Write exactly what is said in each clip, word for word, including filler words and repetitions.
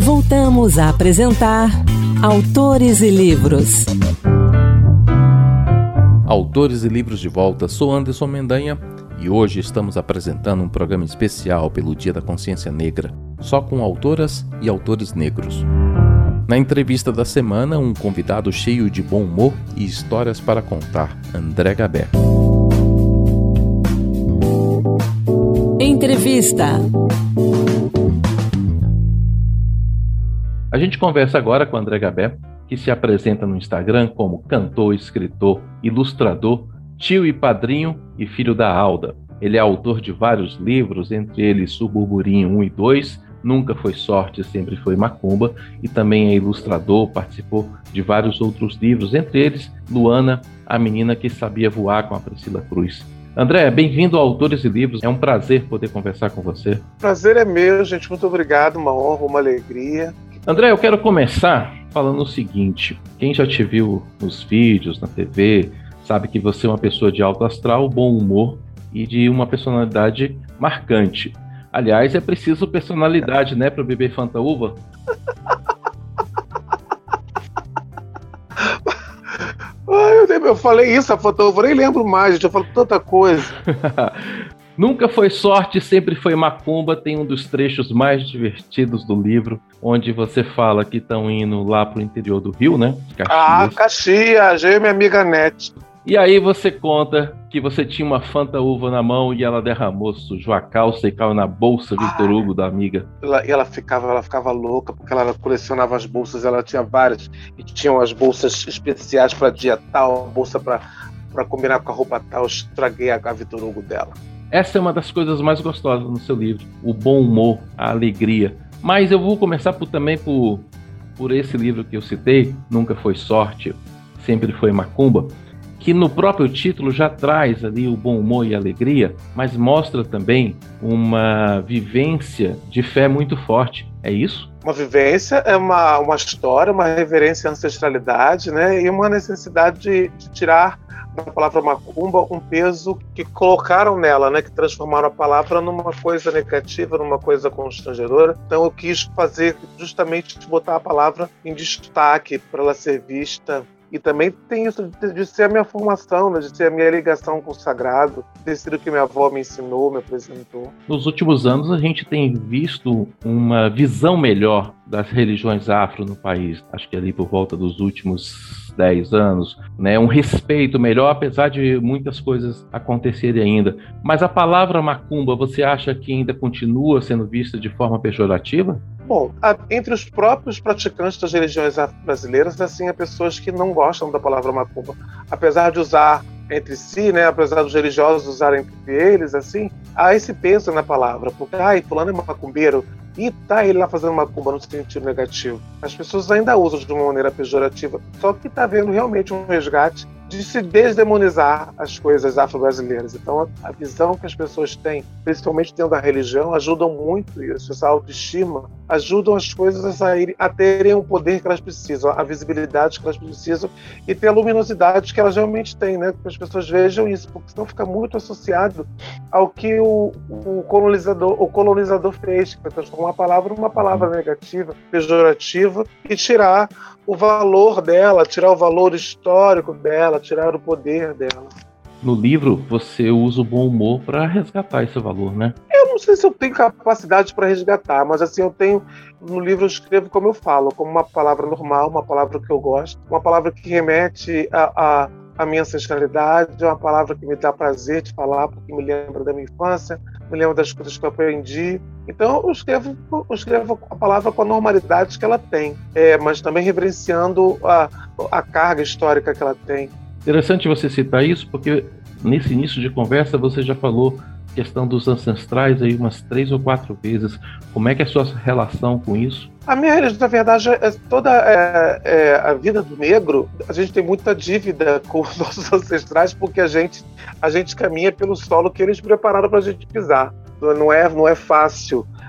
Voltamos a apresentar Autores e Livros. Autores e Livros de volta, sou Anderson Mendanha e hoje estamos apresentando um programa especial pelo Dia da Consciência Negra, só com autoras e autores negros. Na entrevista da semana, um convidado cheio de bom humor e histórias para contar, André Gabé. Entrevista. A gente conversa agora com André Gabé, que se apresenta no Instagram como cantor, escritor, ilustrador, tio e padrinho e filho da Alda. Ele é autor de vários livros, entre eles Suburburinho um e dois, Nunca Foi Sorte, Sempre Foi Macumba, e também é ilustrador, participou de vários outros livros, entre eles Luana, a menina que sabia voar, com a Priscila Cruz. André, bem-vindo ao Autores e Livros, é um prazer poder conversar com você. Prazer é meu, gente, muito obrigado, uma honra, uma alegria. André, eu quero começar falando o seguinte: quem já te viu nos vídeos, na T V, sabe que você é uma pessoa de alto astral, bom humor e de uma personalidade marcante. Aliás, é preciso personalidade, né, para beber Fanta Uva? eu, eu falei isso, a Fanta Uva, eu nem lembro mais, gente, eu falo tanta coisa. Nunca Foi Sorte, Sempre Foi Macumba tem um dos trechos mais divertidos do livro, onde você fala que estão indo lá pro interior do Rio, né? Caxias. Ah, Caxias, eu e minha amiga Nete. E aí você conta que você tinha uma Fanta Uva na mão e ela derramou, sujou a calça e caiu na bolsa Victor ah, Hugo da amiga. Ela, ela, ficava, ela ficava louca, porque ela colecionava as bolsas, ela tinha várias, e tinham as bolsas especiais para dia tal, bolsa para combinar com a roupa tal. Eu estraguei a, a Victor Hugo dela. Essa é uma das coisas mais gostosas no seu livro, o bom humor, a alegria. Mas eu vou começar por, também por, por esse livro que eu citei, Nunca Foi Sorte, Sempre Foi Macumba, que no próprio título já traz ali o bom humor e a alegria, mas mostra também uma vivência de fé muito forte. É isso? Uma vivência, é uma, uma história, uma reverência à ancestralidade, né? E uma necessidade de, de tirar da palavra macumba um peso que colocaram nela, né? Que transformaram a palavra numa coisa negativa, numa coisa constrangedora. Então eu quis fazer justamente botar a palavra em destaque para ela ser vista. E também tem isso de, de ser a minha formação, né? De ser a minha ligação com o sagrado, de ser o que minha avó me ensinou, me apresentou. Nos últimos anos a gente tem visto uma visão melhor das religiões afro no país. Acho que ali por volta dos últimos dez anos, né? Um respeito melhor, apesar de muitas coisas acontecerem ainda. Mas a palavra macumba, você acha que ainda continua sendo vista de forma pejorativa? Bom, entre os próprios praticantes das religiões afro-brasileiras, assim, há pessoas que não gostam da palavra macumba. Apesar de usar entre si, né, apesar dos religiosos usarem entre eles, assim, há esse peso na palavra, porque, ai, fulano é macumbeiro, e tá ele lá fazendo macumba no sentido negativo. As pessoas ainda usam de uma maneira pejorativa, só que está havendo realmente um resgate de se desdemonizar as coisas afro-brasileiras. Então, a visão que as pessoas têm, principalmente dentro da religião, ajudam muito isso, essa autoestima, ajudam as coisas a saírem, a terem o poder que elas precisam, a visibilidade que elas precisam e ter a luminosidade que elas realmente têm, né? Que as pessoas vejam isso, porque senão fica muito associado ao que o, o colonizador, o colonizador fez, que foi transformar a palavra numa palavra negativa, pejorativa, e tirar o valor dela, tirar o valor histórico dela, tirar o poder dela. No livro, você usa o bom humor para resgatar esse valor, né? Eu não sei se eu tenho capacidade para resgatar, mas assim, eu tenho, no livro eu escrevo como eu falo, como uma palavra normal, uma palavra que eu gosto, uma palavra que remete a, a, a minha ancestralidade, uma palavra que me dá prazer de falar, porque me lembra da minha infância, me lembra das coisas que eu aprendi. Então eu escrevo, eu escrevo a palavra com a normalidade que ela tem, é, mas também reverenciando a, a carga histórica que ela tem. Interessante você citar isso, porque nesse início de conversa você já falou questão dos ancestrais aí umas três ou quatro vezes. Como é que é a sua relação com isso? A minha religião, na verdade, é toda é, é, a vida do negro. A gente tem muita dívida com os nossos ancestrais, porque a gente, a gente caminha pelo solo que eles prepararam para a gente pisar. Não é, não é fácil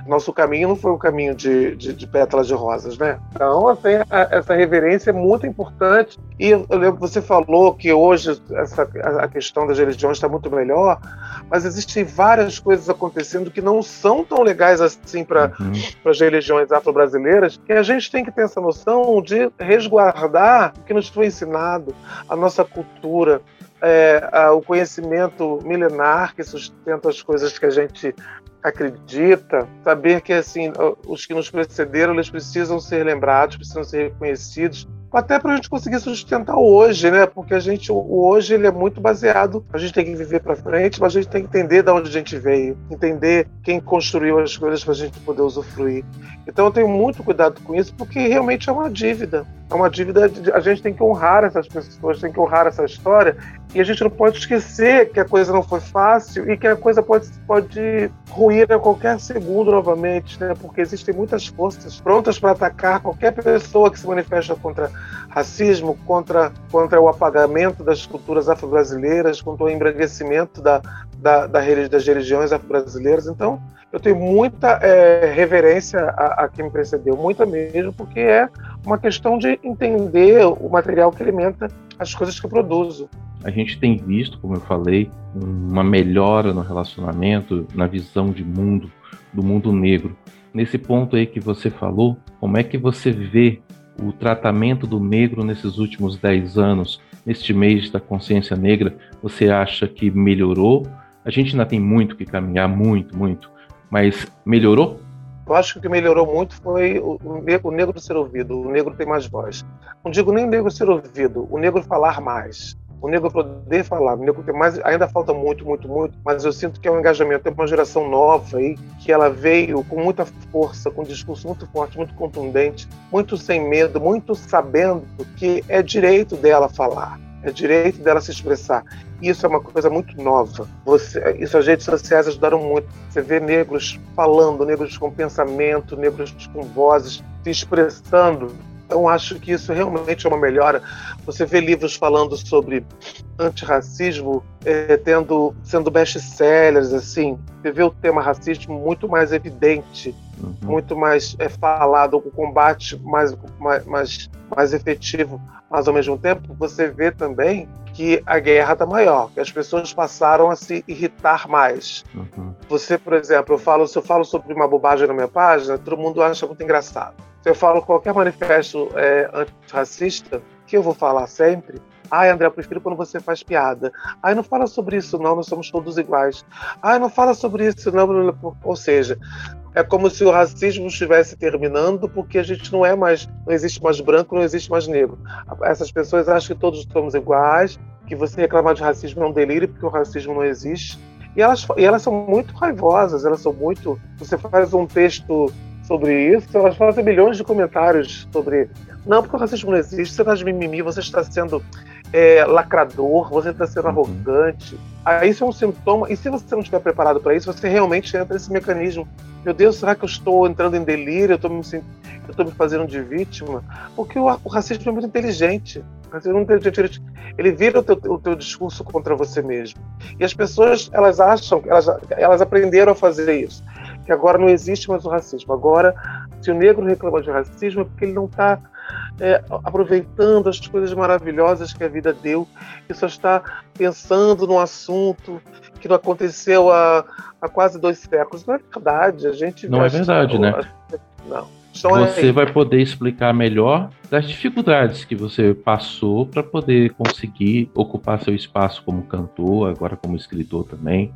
Nosso caminho não foi um caminho de, de, de pétalas de rosas, né? Então, assim, a, essa reverência é muito importante. E eu lembro que você falou que hoje essa, a questão das religiões está muito melhor, mas existem várias coisas acontecendo que não são tão legais assim para uhum. as religiões afro-brasileiras, que a gente tem que ter essa noção de resguardar o que nos foi ensinado, a nossa cultura, é, a, o conhecimento milenar que sustenta as coisas que a gente acredita, saber que assim, os que nos precederam, eles precisam ser lembrados, precisam ser reconhecidos, até para a gente conseguir sustentar o hoje, né? Porque a gente, o hoje ele é muito baseado, a gente tem que viver para frente, mas a gente tem que entender de onde a gente veio, entender quem construiu as coisas para a gente poder usufruir. Então eu tenho muito cuidado com isso, porque realmente é uma dívida. É uma dívida, a gente tem que honrar essas pessoas, tem que honrar essa história, e a gente não pode esquecer que a coisa não foi fácil e que a coisa pode, pode ruir a qualquer segundo novamente, né? Porque existem muitas forças prontas para atacar qualquer pessoa que se manifesta contra racismo, contra, contra o apagamento das culturas afro-brasileiras, contra o embranquecimento da, da, da, das religiões afro-brasileiras. Então, eu tenho muita é, reverência a, a quem me precedeu, muita mesmo, porque é uma questão de entender o material que alimenta as coisas que eu produzo. A gente tem visto, como eu falei, uma melhora no relacionamento, na visão de mundo, do mundo negro. Nesse ponto aí que você falou, como é que você vê o tratamento do negro nesses últimos dez anos, neste mês da consciência negra? Você acha que melhorou? A gente ainda tem muito que caminhar, muito, muito, mas melhorou? Eu acho que o que melhorou muito foi o, o, negro, o negro ser ouvido, o negro ter mais voz. Não digo nem o negro ser ouvido, o negro falar mais. O negro poder falar, o negro ter mais, ainda falta muito, muito, muito, mas eu sinto que é um engajamento, tem uma geração nova aí, que ela veio com muita força, com um discurso muito forte, muito contundente, muito sem medo, muito sabendo que é direito dela falar, é direito dela se expressar. Isso é uma coisa muito nova. Você, isso as redes sociais ajudaram muito. Você vê negros falando, negros com pensamento, negros com vozes, se expressando. Então, acho que isso realmente é uma melhora. Você vê livros falando sobre antirracismo é, tendo, sendo best-sellers, assim. Você vê o tema racismo muito mais evidente, uhum. muito mais é, falado, o combate mais, mais, mais, mais efetivo. Mas, ao mesmo tempo, você vê também que a guerra está maior, que as pessoas passaram a se irritar mais. Uhum. Você, por exemplo, eu falo, se eu falo sobre uma bobagem na minha página, todo mundo acha muito engraçado. Se eu falo qualquer manifesto é, antirracista, que eu vou falar sempre, ai, André, eu prefiro quando você faz piada. Ai, não fala sobre isso não, nós somos todos iguais. Ai, não fala sobre isso não. Ou seja, é como se o racismo estivesse terminando, porque a gente não é mais, não existe mais branco, não existe mais negro. Essas pessoas acham que todos somos iguais, que você reclamar de racismo é um delírio, porque o racismo não existe. E elas, e elas são muito raivosas, elas são muito... Você faz um texto sobre isso, elas fazem milhões de comentários sobre... Não, porque o racismo não existe, você está de mimimi, você está sendo é, lacrador, você está sendo arrogante. Aí isso é um sintoma, e se você não estiver preparado para isso, você realmente entra nesse mecanismo. Meu Deus, será que eu estou entrando em delírio? Eu estou me, eu estou me fazendo de vítima? Porque o, o racismo é muito inteligente. O racismo é muito inteligente. Ele vira o teu, o teu discurso contra você mesmo. E as pessoas, elas acham, elas, elas aprenderam a fazer isso. Que agora não existe mais o racismo. Agora, se o negro reclama de racismo, é porque ele não está é, aproveitando as coisas maravilhosas que a vida deu, e só está pensando num assunto que não aconteceu há, há quase dois séculos. Não é verdade. A gente não é verdade, né? Não. Você vai poder explicar melhor das dificuldades que você passou para poder conseguir ocupar seu espaço como cantor, agora como escritor também,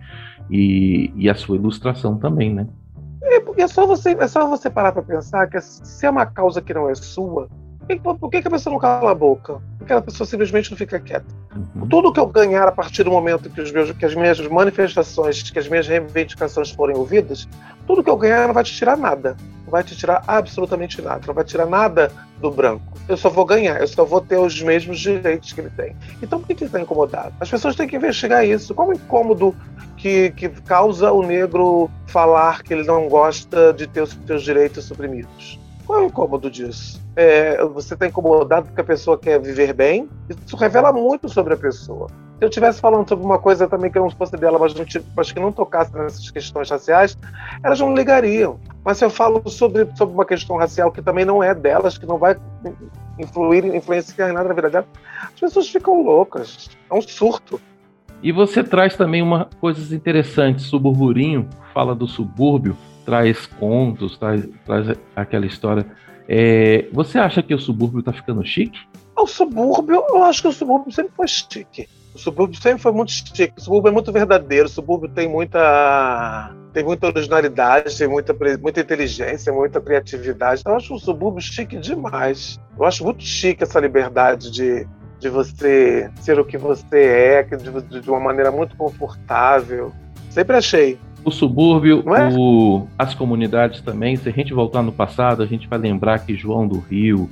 e, e a sua ilustração também, né? É, porque é só você, é só você parar para pensar que se é uma causa que não é sua, por que, que a pessoa não cala a boca? Porque a pessoa simplesmente não fica quieta. Uhum. Tudo que eu ganhar a partir do momento que, os meus, que as minhas manifestações, que as minhas reivindicações forem ouvidas, tudo que eu ganhar não vai te tirar nada. Não vai te tirar absolutamente nada. Não vai tirar nada do branco. Eu só vou ganhar, eu só vou ter os mesmos direitos que ele tem. Então por que, que ele está incomodado? As pessoas têm que investigar isso. Qual o incômodo que, que causa o negro falar que ele não gosta de ter os seus direitos suprimidos? Qual é o incômodo disso? É, você está incomodado porque a pessoa quer viver bem? Isso revela muito sobre a pessoa. Se eu estivesse falando sobre uma coisa também que não fosse dela, mas, não, mas que não tocasse nessas questões raciais, elas não ligariam. Mas se eu falo sobre, sobre uma questão racial que também não é delas, que não vai influir, influenciar em nada na vida dela, as pessoas ficam loucas. É um surto. E você traz também uma, coisas interessantes. O Burburinho fala do subúrbio, traz contos, traz, traz aquela história. É, você acha que o subúrbio está ficando chique? O subúrbio, eu acho que o subúrbio sempre foi chique. O subúrbio sempre foi muito chique. O subúrbio é muito verdadeiro. O subúrbio tem muita, tem muita originalidade, tem muita, muita inteligência, muita criatividade. Então, eu acho o subúrbio chique demais. Eu acho muito chique essa liberdade de, de você ser o que você é, de, de uma maneira muito confortável. Sempre achei. O subúrbio, é? o, as comunidades também. Se a gente voltar no passado, a gente vai lembrar que João do Rio,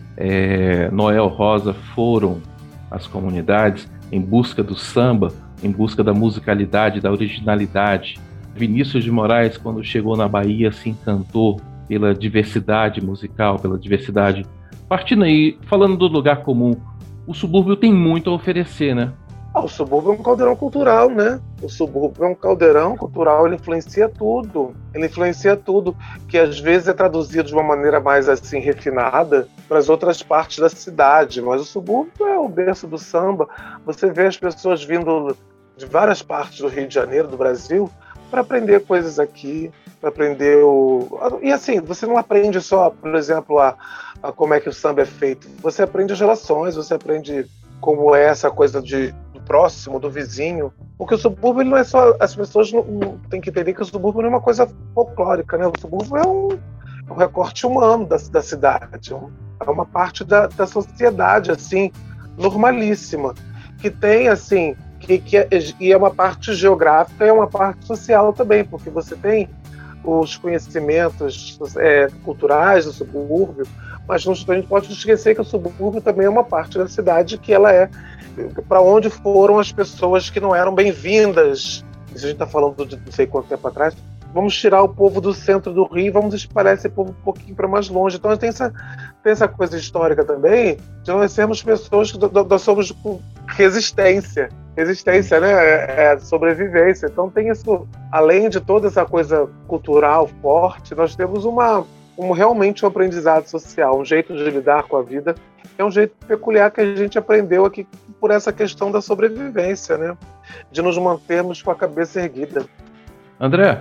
é, Noel Rosa foram às comunidades em busca do samba, em busca da musicalidade, da originalidade. Vinícius de Moraes, quando chegou na Bahia, se encantou pela diversidade musical, pela diversidade. Partindo aí, falando do lugar comum, o subúrbio tem muito a oferecer, né? Ah, o subúrbio é um caldeirão cultural, né? O subúrbio é um caldeirão cultural, ele influencia tudo. Ele influencia tudo, que às vezes é traduzido de uma maneira mais assim refinada para as outras partes da cidade. Mas o subúrbio é o berço do samba. Você vê as pessoas vindo de várias partes do Rio de Janeiro, do Brasil, para aprender coisas aqui, para aprender o... E assim, você não aprende só, por exemplo, a, a como é que o samba é feito. Você aprende as relações, você aprende como é essa coisa de próximo, do vizinho, porque o subúrbio ele não é só, as pessoas não, não têm que entender que o subúrbio não é uma coisa folclórica, né? O subúrbio é um, é um recorte humano da, da cidade, é uma parte da, da sociedade, assim, normalíssima, que tem, assim, que, que é, e é uma parte geográfica e é uma parte social também, porque você tem os conhecimentos é, culturais do subúrbio, mas não, a gente pode esquecer que o subúrbio também é uma parte da cidade que ela é para onde foram as pessoas que não eram bem-vindas. Se a gente está falando de não sei quanto tempo atrás, vamos tirar o povo do centro do Rio e vamos espalhar esse povo um pouquinho para mais longe. Então tem essa, tem essa coisa histórica também, de nós sermos pessoas que nós somos com resistência. Resistência, né? É, é sobrevivência. Então tem isso, além de toda essa coisa cultural forte, nós temos uma, um, realmente um aprendizado social, um jeito de lidar com a vida, é um jeito peculiar que a gente aprendeu aqui por essa questão da sobrevivência, né? De nos mantermos com a cabeça erguida. André,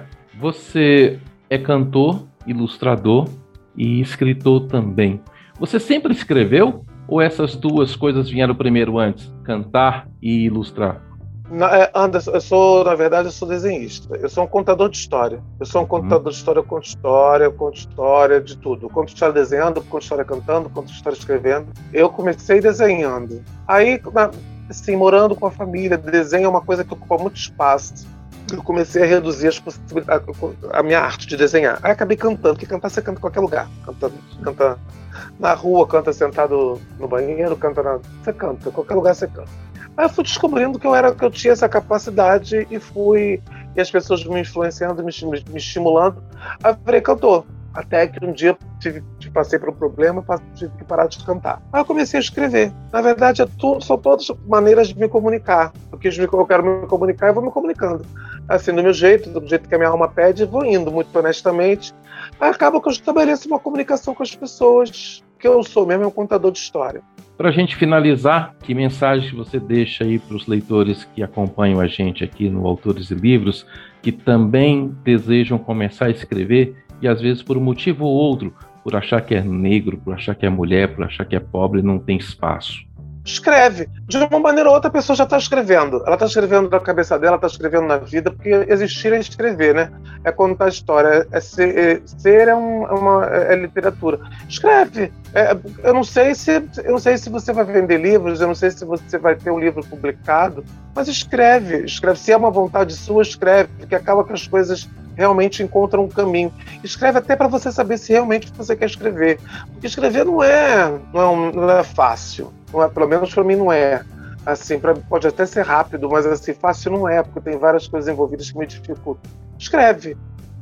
você é cantor, ilustrador e escritor também. Você sempre escreveu ou essas duas coisas vieram primeiro antes? Cantar e ilustrar? Na, é, Anderson, eu sou, na verdade, eu sou desenhista. Eu sou um contador de história. Eu sou um contador hum. de história, eu conto história, eu conto história de tudo. Eu conto história desenhando, eu conto história cantando, eu conto história escrevendo. Eu comecei desenhando. Aí, assim, morando com a família, desenho é uma coisa que ocupa muito espaço. Eu comecei a reduzir as possibilidades, a minha arte de desenhar. Aí acabei cantando, porque cantar você canta em qualquer lugar. Canta, canta na rua, canta sentado no banheiro, canta na... Você canta, em qualquer lugar você canta. Aí eu fui descobrindo que eu, era, que eu tinha essa capacidade e fui... E as pessoas me influenciando, me, me estimulando. Aí eu virei cantor. Até que um dia tive, passei por um problema e tive que parar de cantar. Aí eu comecei a escrever. Na verdade, é tudo, são todas maneiras de me comunicar. Porque eu quero me comunicar e vou me comunicando. Assim, do meu jeito, do jeito que a minha alma pede, vou indo, muito honestamente. Aí acaba que eu estabeleço uma comunicação com as pessoas, que eu sou mesmo um contador de história. Para a gente finalizar, que mensagem você deixa aí para os leitores que acompanham a gente aqui no Autores e Livros, que também desejam começar a escrever e às vezes por um motivo ou outro, por achar que é negro, por achar que é mulher, por achar que é pobre, não tem espaço? Escreve. De uma maneira ou outra, a pessoa já está escrevendo. Ela está escrevendo na cabeça dela, está escrevendo na vida, porque existir é escrever, né? É contar a história. É ser, é, ser é, um, é, uma, é literatura. Escreve. É, eu não sei se eu não sei se você vai vender livros, eu não sei se você vai ter um livro publicado, mas escreve. Escreve. Se é uma vontade sua, escreve, porque acaba que as coisas realmente encontram um caminho. Escreve até para você saber se realmente você quer escrever. Porque escrever não é, não é, um, não é fácil. Não é, pelo menos para mim não é. Assim, pra, pode até ser rápido, mas assim, fácil não é, porque tem várias coisas envolvidas que me dificultam. Escreve.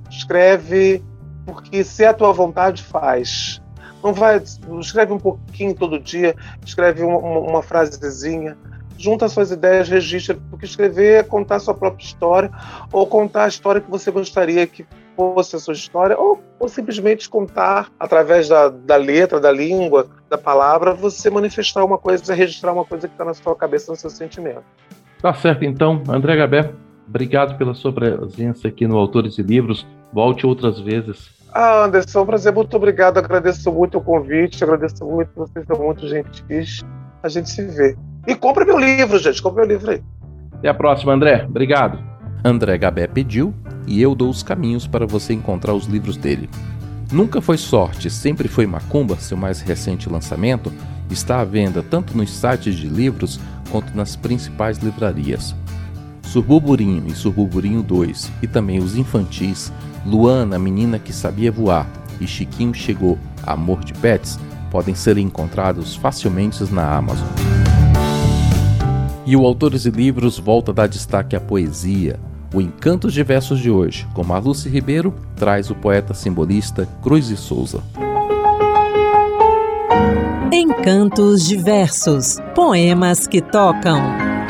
Escreve, porque se é a tua vontade, faz. Não vai, escreve um pouquinho todo dia, escreve uma, uma frasezinha, junta suas ideias, registra, porque escrever é contar a sua própria história, ou contar a história que você gostaria que fosse a sua história, ou, ou simplesmente contar através da, da letra, da língua, da palavra, você manifestar uma coisa, registrar uma coisa que está na sua cabeça, no seu sentimento. Tá certo, então, André Gabé, obrigado pela sua presença aqui no Autores e Livros. Volte outras vezes. Ah, Anderson, é um prazer, muito obrigado, agradeço muito o convite, agradeço muito, vocês são muito gentis, a gente se vê. E compre meu livro, gente, compre meu livro aí. Até a próxima, André, obrigado. André Gabé pediu e eu dou os caminhos para você encontrar os livros dele. Nunca Foi Sorte, Sempre Foi Macumba, seu mais recente lançamento, está à venda tanto nos sites de livros quanto nas principais livrarias. Surburburinho e Surburburinho dois, e também os infantis Luana, a Menina que Sabia Voar, e Chiquinho Chegou, Amor de Pets, podem ser encontrados facilmente na Amazon. E o Autores e Livros volta a dar destaque à poesia. O Encantos de Versos de hoje, com Marluce Ribeiro, traz o poeta simbolista Cruz de Souza. Encantos de Versos, poemas que tocam.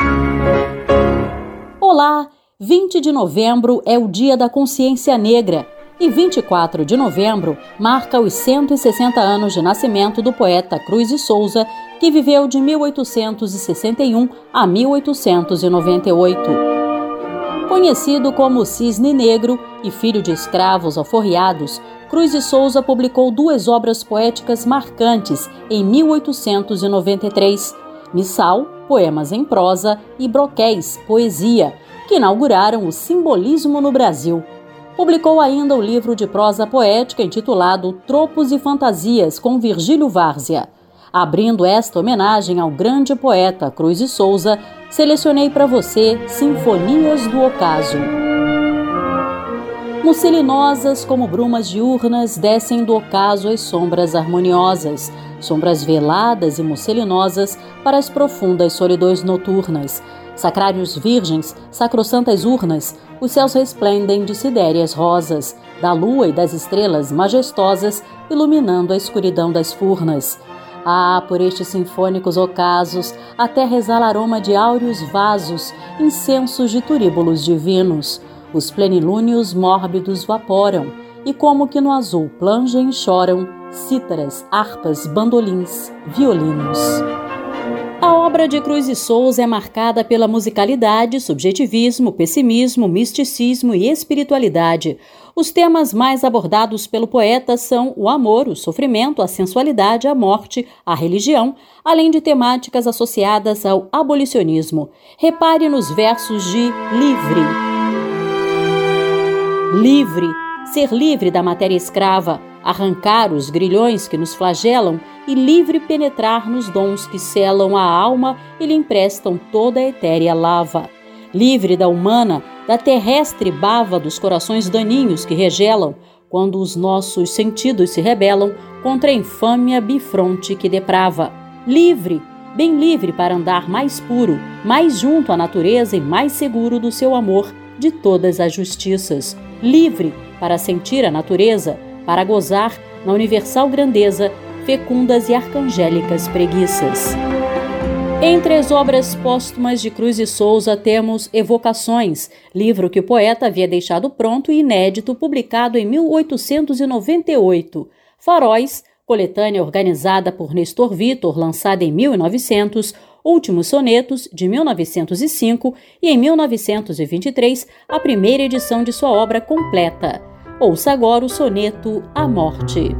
Olá! vinte de novembro é o Dia da Consciência Negra e vinte e quatro de novembro marca os cento e sessenta anos de nascimento do poeta Cruz de Souza, que viveu de mil oitocentos e sessenta e um a mil oitocentos e noventa e oito. Conhecido como Cisne Negro e filho de escravos alforriados, Cruz de Souza publicou duas obras poéticas marcantes em mil oitocentos e noventa e três, Missal, poemas em prosa, e Broquéis, poesia, que inauguraram o simbolismo no Brasil. Publicou ainda o livro de prosa poética intitulado Tropos e Fantasias, com Virgílio Várzea. Abrindo esta homenagem ao grande poeta Cruz de Souza, selecionei para você Sinfonias do Ocaso. Mucelinosas como brumas diurnas descem do ocaso as sombras harmoniosas, sombras veladas e mucelinosas para as profundas solidões noturnas. Sacrários virgens, sacrossantas urnas, os céus resplendem de sidéreas rosas, da lua e das estrelas majestosas, iluminando a escuridão das furnas. Ah, por estes sinfônicos ocasos, a terra exala aroma de áureos vasos, incensos de turíbulos divinos. Os plenilúnios mórbidos vaporam, e como que no azul plangem e choram cítaras, harpas, bandolins, violinos. A obra de Cruz de Souza é marcada pela musicalidade, subjetivismo, pessimismo, misticismo e espiritualidade. Os temas mais abordados pelo poeta são o amor, o sofrimento, a sensualidade, a morte, a religião, além de temáticas associadas ao abolicionismo. Repare nos versos de Livre. Livre, ser livre da matéria escrava, arrancar os grilhões que nos flagelam e livre penetrar nos dons que selam a alma e lhe emprestam toda a etérea lava. Livre da humana, da terrestre bava dos corações daninhos que regelam, quando os nossos sentidos se rebelam contra a infâmia bifronte que deprava. Livre, bem livre para andar mais puro, mais junto à natureza e mais seguro do seu amor de todas as justiças. Livre para sentir a natureza, para gozar na universal grandeza, fecundas e arcangélicas preguiças. Entre as obras póstumas de Cruz de Souza temos Evocações, livro que o poeta havia deixado pronto e inédito, publicado em mil oitocentos e noventa e oito. Faróis, coletânea organizada por Nestor Vitor, lançada em mil e novecentos, Últimos Sonetos, de mil novecentos e cinco, e em mil novecentos e vinte e três, a primeira edição de sua obra completa. Ouça agora o soneto A Morte.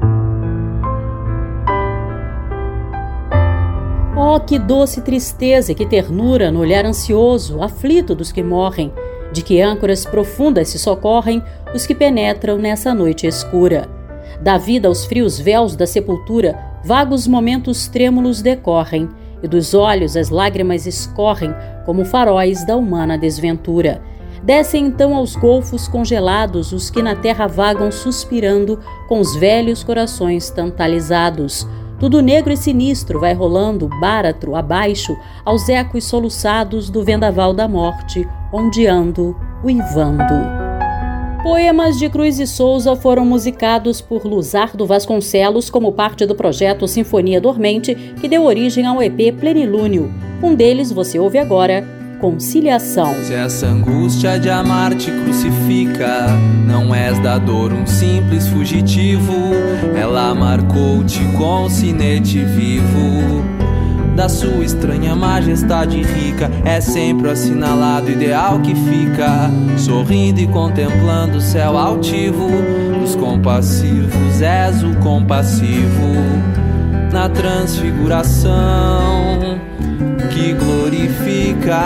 Oh, que doce tristeza e que ternura no olhar ansioso, aflito dos que morrem, de que âncoras profundas se socorrem os que penetram nessa noite escura. Da vida aos frios véus da sepultura, vagos momentos trêmulos decorrem, e dos olhos as lágrimas escorrem como faróis da humana desventura. Descem então aos golfos congelados os que na terra vagam suspirando com os velhos corações tantalizados. Tudo negro e sinistro vai rolando, báratro abaixo, aos ecos soluçados do vendaval da morte, ondeando, uivando. Poemas de Cruz de Souza foram musicados por Luzardo Vasconcelos como parte do projeto Sinfonia Dormente, que deu origem ao E P Plenilúnio. Um deles você ouve agora, Conciliação. Se essa angústia de amar te crucifica, não és da dor um simples fugitivo, ela marcou-te com sinete vivo. Da sua estranha majestade rica, é sempre o assinalado ideal que fica, sorrindo e contemplando o céu altivo. Dos compassivos és o compassivo, na transfiguração que glorifica.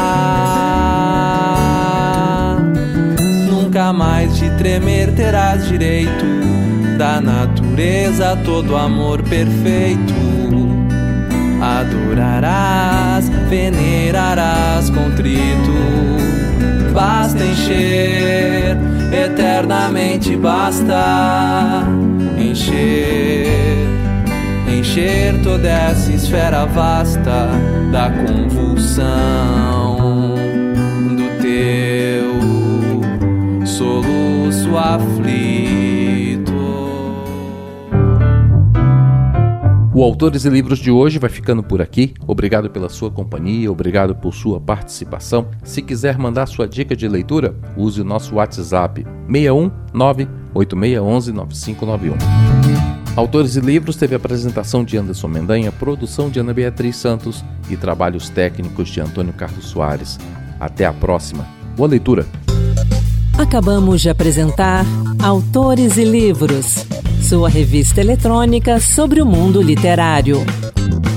Nunca mais de tremer terás direito, da natureza todo amor perfeito. Adorarás, venerarás contrito. Basta encher, eternamente basta encher, encher toda essa esfera vasta da convulsão do teu soluço aflito. O Autores e Livros de hoje vai ficando por aqui. Obrigado pela sua companhia, obrigado por sua participação. Se quiser mandar sua dica de leitura, use o nosso WhatsApp seis um nove oito seis um um nove cinco nove um. Autores e Livros teve a apresentação de Anderson Mendanha, produção de Ana Beatriz Santos e trabalhos técnicos de Antônio Carlos Soares. Até a próxima. Boa leitura! Acabamos de apresentar Autores e Livros, sua revista eletrônica sobre o mundo literário.